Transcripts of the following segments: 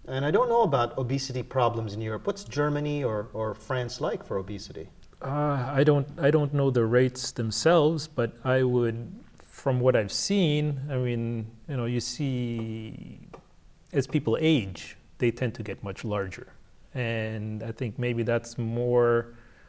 And I don't know about obesity problems in Europe. What's Germany or France like for obesity? I don't know the rates themselves, but I would, from what I've seen, I mean, you see, as people age, they tend to get much larger, and I think maybe that's more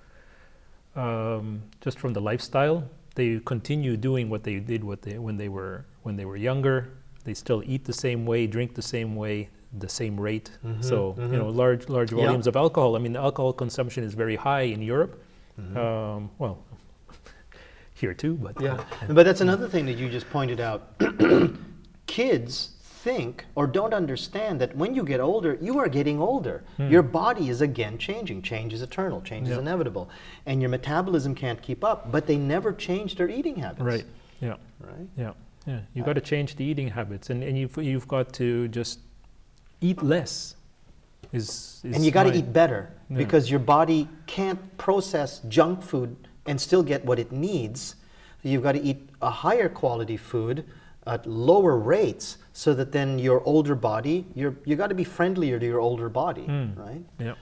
just from the lifestyle. They continue doing what they did when they were younger. They still eat the same way, drink the same way, the same rate. So large volumes of alcohol. I mean, the alcohol consumption is very high in Europe. Well, here too, but but that's another thing that you just pointed out. Kids think or don't understand that when you get older, you are getting older. Your body is again changing. Change is eternal. Change is inevitable, and your metabolism can't keep up. But they never change their eating habits. Right. Yeah. Right. Yeah. You've got to change the eating habits, and you've got to just eat less. And you got to eat better because your body can't process junk food and still get what it needs. You've got to eat a higher quality food at lower rates so that then your older body, you got to be friendlier to your older body, right? Yeah.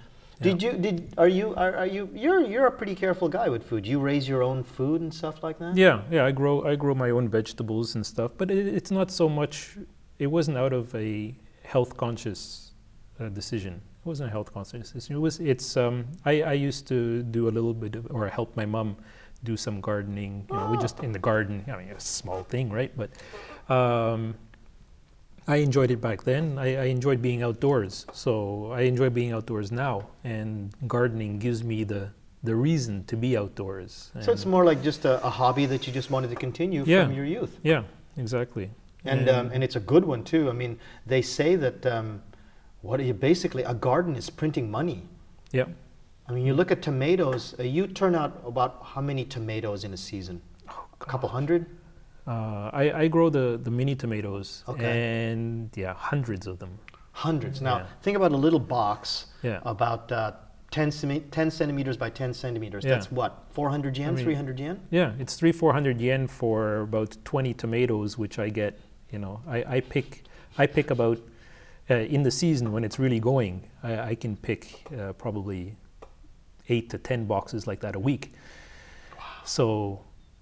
You're a pretty careful guy with food. You raise your own food and stuff like that? Yeah. I grow my own vegetables and stuff, but it's not so much. It wasn't out of a health conscious decision. It wasn't a health conscious decision. I used to do a little bit or help my mom do some gardening. We just in the garden. I mean, it's a small thing, right? But I enjoyed it back then. I enjoyed being outdoors, so I enjoy being outdoors now. And gardening gives me the reason to be outdoors. So it's more like just a hobby that you just wanted to continue from your youth. Yeah, exactly. And it's a good one too. I mean, they say that basically a garden is printing money. Yeah. I mean, you look at tomatoes. You turn out about how many tomatoes in a season? A couple hundred. I grow the mini tomatoes, and hundreds of them. Hundreds. Now think about a little box about 10 centimeters by 10 centimeters. That's what, 400 yen, 300 yen? Yeah, it's 300-400 yen for about 20 tomatoes, which I get. I pick about in the season when it's really going. I can pick probably 8 to 10 boxes like that a week. Wow. So,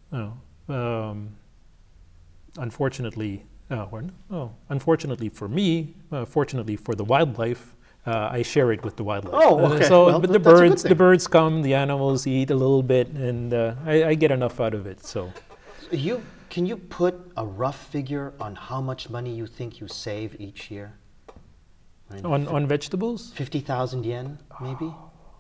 unfortunately for me, fortunately for the wildlife, I share it with the wildlife. Oh, okay. But the birds come, the animals eat a little bit, and I get enough out of it. So, can you put a rough figure on how much money you think you save each year? I mean, on vegetables? 50,000 yen, maybe.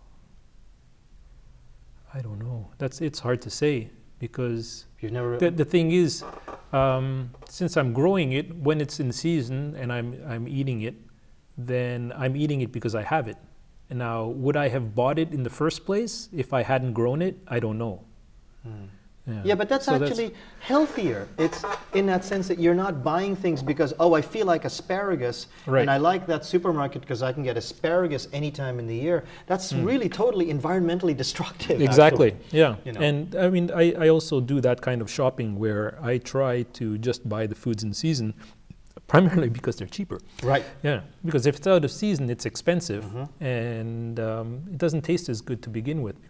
I don't know. It's hard to say because you've never. The thing is, since I'm growing it when it's in season and I'm eating it, then I'm eating it because I have it. And now, would I have bought it in the first place if I hadn't grown it? I don't know. Yeah, but that's actually healthier. It's in that sense that you're not buying things because, I feel like asparagus, and I like that supermarket because I can get asparagus anytime in the year. That's really totally environmentally destructive. Exactly, actually. Yeah. And I mean, I also do that kind of shopping where I try to just buy the foods in season, primarily because they're cheaper. Right. Yeah, because if it's out of season, it's expensive, and it doesn't taste as good to begin with.